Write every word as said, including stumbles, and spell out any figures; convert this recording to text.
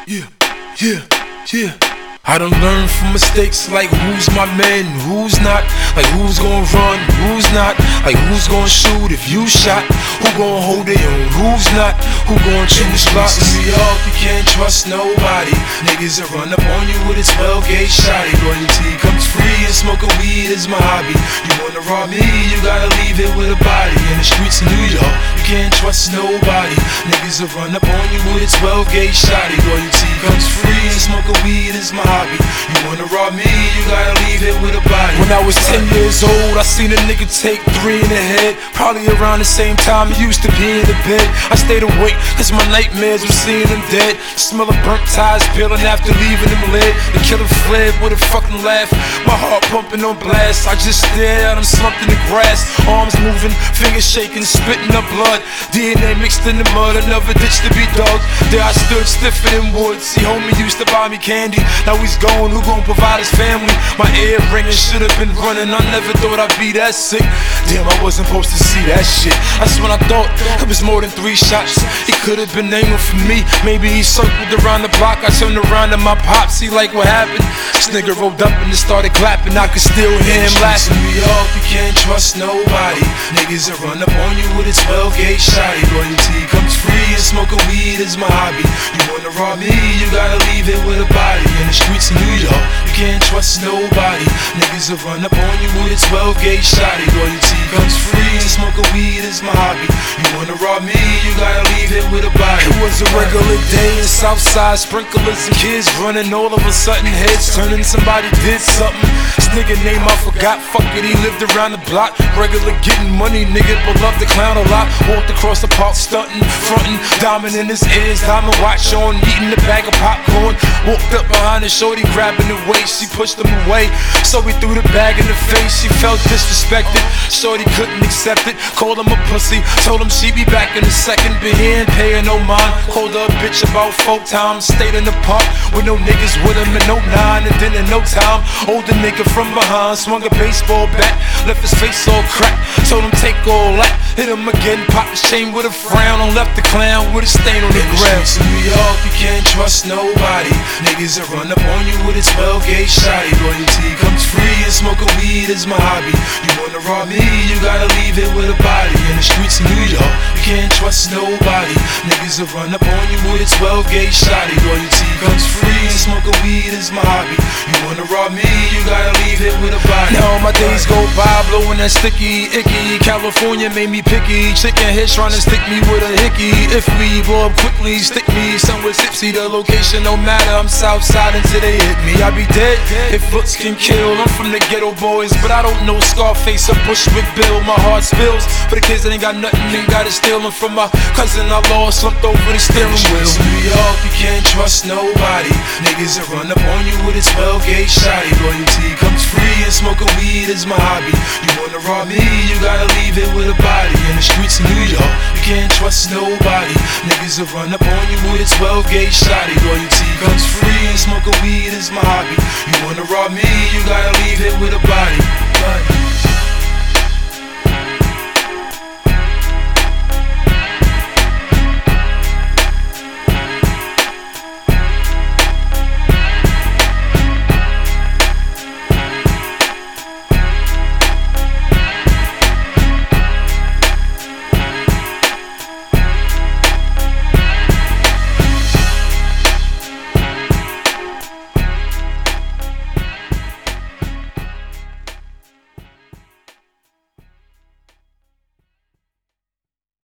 Yeah, yeah, yeah. I done learned from mistakes like who's my man, who's not. Like who's gonna run, who's not. Like who's gonna shoot if you shot. Who gonna hold their own, who's not. Who gonna choose spots. In New York, you can't trust nobody. Niggas that run up on you with a twelve gauge shotty. Loyalty comes free and smoking weed is my hobby. You wanna rob me, you gotta leave it with a body. In the streets of New York, you can't trust nobody. Niggas that run up on you with a twelve gauge shotty. Loyalty comes free and smoking weed is my hobby. You wanna rob me, you gotta leave it with a body. When I was ten years old, I seen a nigga take three in the head. Probably around the same time he used to be in the bed. I stayed awake, cause my nightmares were seeing him dead. Smell of burnt tires peeling after leaving him lead. The killer fled with a fucking laugh. My heart pumping on blast. I just stared at him slumped in the grass. Arms moving, fingers shaking, spitting up blood. D N A mixed in the mud, another ditch to be dug. There I stood stiffer than wood. See, homie used to buy me candy. Now he's gone, who gon' provide his family? My ear ringing, should've been running. I never thought I'd be that sick. Damn, I wasn't supposed to see that shit. That's when I thought it was more than three shots. He could've been aiming for me. Maybe he circled around the block. I turned around and my pops, he like, what happened? This nigga rolled up and it started clapping. I could still hear him laughing. In New York, you can't trust nobody. Niggas that run up on you with a twelve gauge shotty. Loyalty comes free and smoking weed is my hobby. You wanna rob me, you gotta leave it with a body. In the streets of New York, you can't trust nobody. Niggas that run up on you with a twelve gauge shotty. Loyalty comes free and smoking weed is my hobby. You wanna rob me, you gotta leave it with a body. It was a regular day in Southside, sprinklers and kids running. All of a sudden heads turning, somebody did something. This nigga name I forgot, fuck it, he lived around the block. Regular getting money, nigga, but loved to clown a lot. Walked across the park stunting, fronting, diamond in his ears, diamond watch on, eating a bag of popcorn. Walked up behind the shorty, grabbing the waist, she pushed him away, so he threw the bag in the face. She felt disrespected, shorty couldn't accept it. Called him a pussy, told him she'd be back in a second, but he ain't paying no mind. Called her a bitch about four times, stayed in the park with no niggas with him in no nine. And then in no time, older nigga from behind swung a baseball bat, left his face all cracked. Told him take all that, hit him again, popped his chain with a frown, and left the clown with a stain on the ground. In New York, you can't trust nobody. Niggas that run up on you with a twelve gauge shotty. Loyalty comes free and smoking weed is my hobby. You wanna rob me, you gotta leave it with a body. In the streets of New York, you can't trust nobody. Niggas that run up on you with a twelve gauge shotty. Loyalty comes free and smoking weed is my hobby. You wanna rob me, you gotta leave it with a body. Now my days go by blowing that sticky, icky. California made me picky. Chicken heads trying to stick me with a hickey. If we blow up quickly, stick me somewhere tipsy. The location don't matter, I'm Southside until they hit me. I be dead if looks can kill. I'm from the ghetto boys, but I don't know Scarface or Bushwick Bill. My heart spills for the kids that ain't got nothing, ain't got it stealing from my cousin I lost, slumped over the steering wheel. In New York, you can't trust nobody. Niggas that run up on you with a twelve gauge shotty. Loyalty comes free and smoking weed is my hobby. You wanna rob me, you gotta leave it with a body. In the streets of New York, you can't trust nobody. Niggas that run up on you with a twelve gauge shotty. Loyalty comes free and smoking weed is my hobby. You wanna rob me, you gotta leave it with a body.